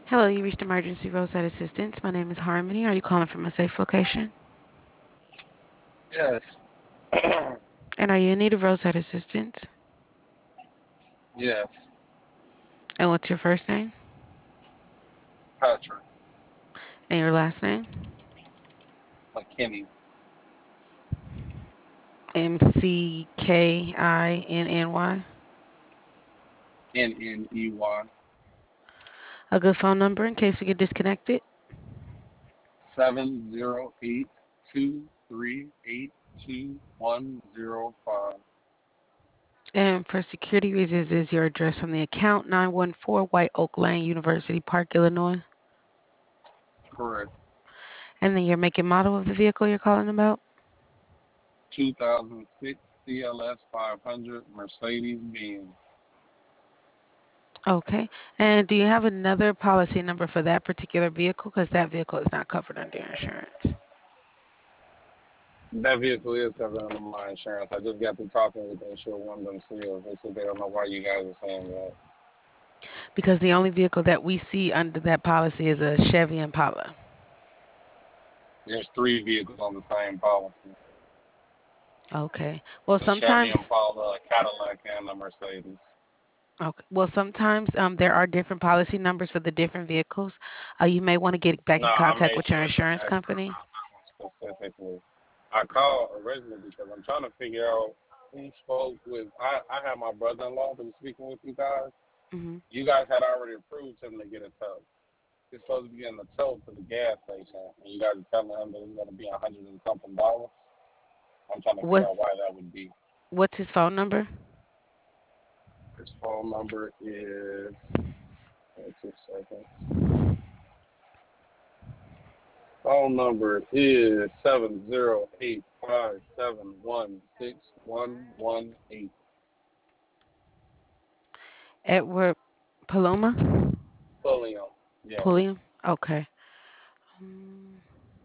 Hello, you reached Emergency Roadside Assistance. My name is Harmony. Are you calling from a safe location? Yes, And are you in need of roadside assistance? yes, And what's your first name Patrick and your last name? McKinney, McKinny. Nney, A good phone number in case we get disconnected. 708-238-2105. And for security reasons, is your address on the account 914 White Oak Lane, University Park, Illinois? Correct. And then your make and model of the vehicle you're calling about? 2006 CLS 500 Mercedes Benz. Okay. And do you have another policy number for that particular vehicle? Because that vehicle is not covered under your insurance. That vehicle is covered under my insurance. I just got to talking with the insured one themselves. They said they don't know why you guys are saying that. Because the only vehicle that we see under that policy is a Chevy Impala. There's three vehicles on the same policy. Okay. Well, The Chevy sometimes, Impala, a Cadillac, and a Mercedes. okay. Well, sometimes there are different policy numbers for the different vehicles. You may want to get back No, in I contact made with your sure to insurance ask company. about that one specifically. I called originally because I'm trying to figure out who spoke with. I had my brother-in-law that was speaking with you guys. Hmm. You guys had already approved him to get a tow. He's supposed to be getting a tow to the gas station, and you guys are telling him that it's going to be a hundred and something dollars. I'm trying to figure out What's why that would be. what's his phone number? His phone number is. 2 seconds. Phone number is 708-571-6118. Edward Paloma? Pulliam. Yes. Pulliam? Okay. Um,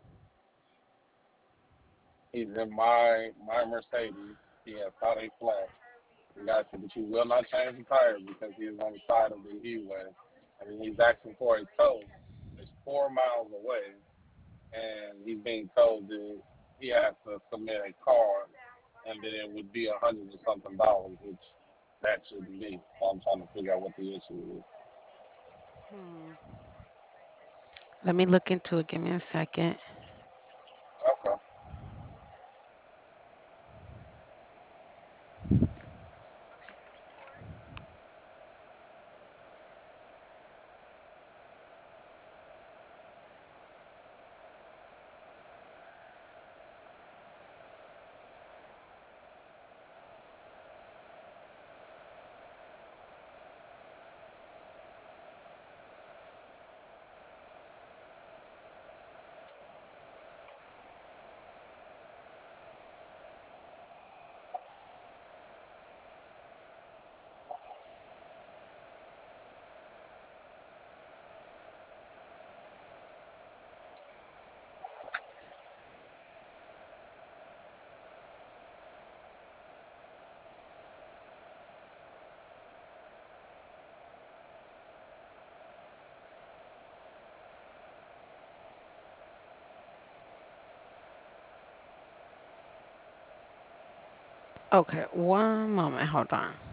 He's in my Mercedes. He has caught a flat. The guy said that you will not change the tires because he is on the side of the E-way. And he's asking for a tow. It's 4 miles away. And he's being told that he has to submit a card and then it would be a hundred and something dollars, which that shouldn't be. So I'm trying to figure out what the issue is. hmm. Let me look into it. Give me a second. Okay. Okay, one moment. Hold on.